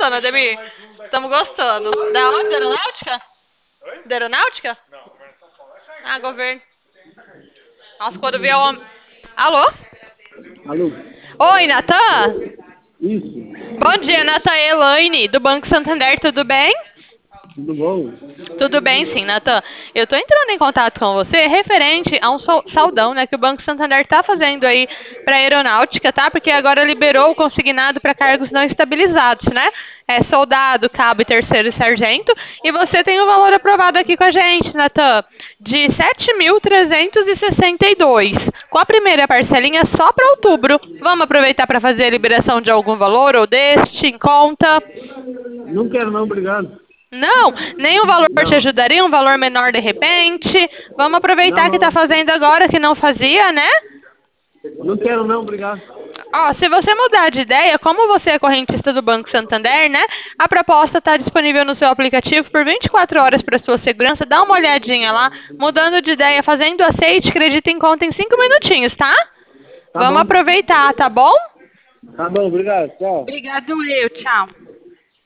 gostando, Ademir? Estamos gostando. Da onde? Da aeronáutica? Da aeronáutica? Ah, governo. Nossa, quando vier o homem. Alô? Alô? Oi, Natan? Isso, Bom dia, Natan Elaine, do Banco Santander, tudo bem? tudo bom? Tudo bem, sim, Natan. Eu estou entrando em contato com você referente a um saldão, né, que o Banco Santander está fazendo aí para a aeronáutica, tá? Porque agora liberou o consignado para cargos não estabilizados, né? É soldado, cabo, terceiro e sargento. E você tem o valor aprovado aqui com a gente, Natan, de 7.362, com a primeira parcelinha só para outubro. Vamos aproveitar para fazer a liberação de algum valor ou deste em conta? Não quero não, obrigado. Não, nenhum valor te Não, ajudaria, um valor menor de repente. Vamos não, aproveitar que está não, fazendo agora que não fazia, né? não quero não, obrigado. Ó, se você mudar de ideia, como você é correntista do Banco Santander, né? A proposta está disponível no seu aplicativo por 24 horas para sua segurança. Dá uma olhadinha lá, mudando de ideia, fazendo aceite, crédito em conta em 5 minutinhos, tá? Tá Vamos bom? aproveitar, tá bom? Tá bom, obrigado, tchau. Obrigado, eu. Tchau.